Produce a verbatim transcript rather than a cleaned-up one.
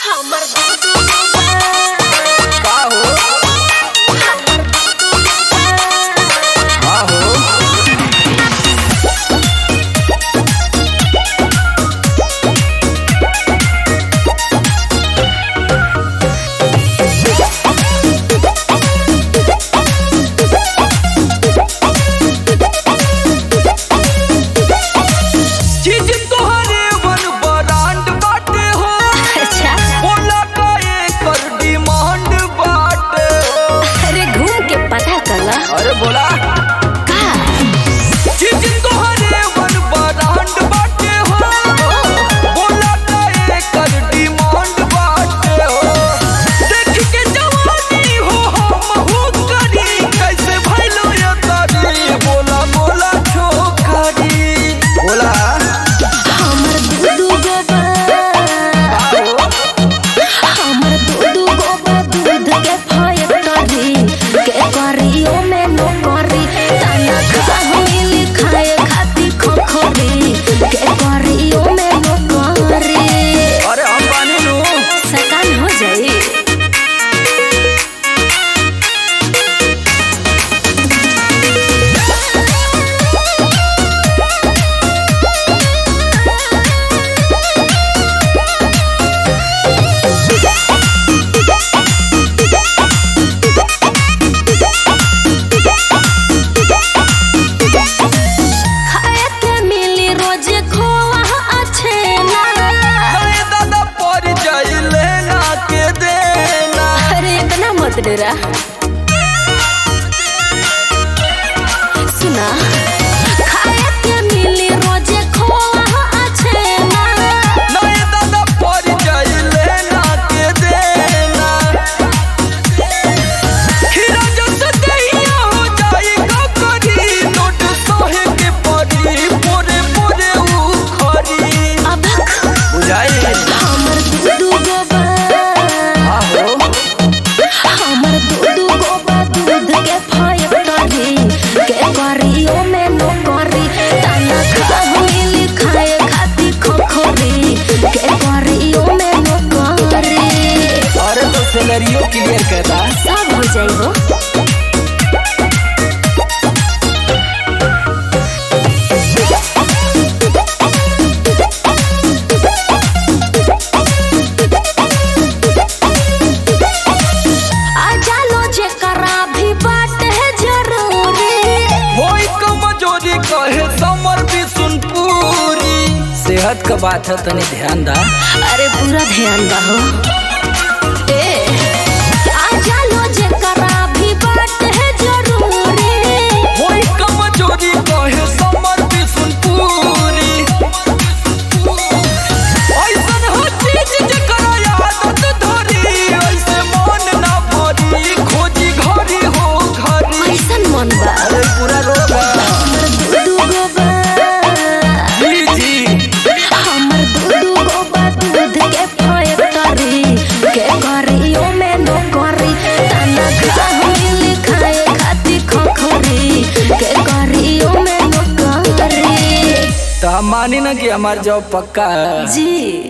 हमर का हो हाँ हो चीज तोहरे वन ब्रांड बाटे हो अच्छा बोला का एकर डिमांड बाटे हो। अरे घूम के पता कला अरे बोला का चीज तोहरे वन ब्रांड बाटे हो बोला का एकर डिमांड बाटे हो। देख के जवानी हो हम हो करी कैसे भइलो ये तारी बोला बोला छोकरी बोला हमर दूधू गोबा हमर दूधू गोबा दूध के फैक्ट्री के करियो में नौकरी ताना खाहिल खाए खाती खोखरी के करियो में नौकरी अरे हम बानी नु सकान हो जाई खाए के मिली रोज खोआ अच्छे ना अरे दादा पर जाई लेना के देना अरे इतना मत डरा सुना खाए के मिली रोज खोआ अच्छे ना नहीं दादा पर जाई लेना के देना हीरा जैसे दहिया हो जाई ककरी नोट सोहे के परी पोरे पोरे उखरी अब बुझाई हमर दूधू गोबा हाँ हो हमर दूधू गोबा दूध के फैक्ट्री के करियो में नौकरी ताना खाहिल खाए खाती खोखरी के करियो में नौकरी अरे तो सैलरियो क्लियर कहता सब हो जाई हो आजा लो जेकरा भी बाटे जरूरी होई कमजोरी कहे समर भी सुन पूरी सेहत का बात है तनी ध्यान दा अरे पूरा ध्यान रहो ए आजा लो जेकरा भी बाटे जरूरी होई कमजोरी कहे समर भी सुन पूरी ऐसन हो चीज जेकरा आदत धरी ऐसे मन ना भरी खोजी घरी हो घरी कैसन मन बा अरे पूरा रोगा हमर दूधू गोबा जी जी हमर दूधू गोबा दूध के फैक्ट्री के करियो में नौकरी ताना खाहिल खाए खाती खोखरी के करियो में नौकरी तो हम मानी ना कि हमार जॉब पक्का है जी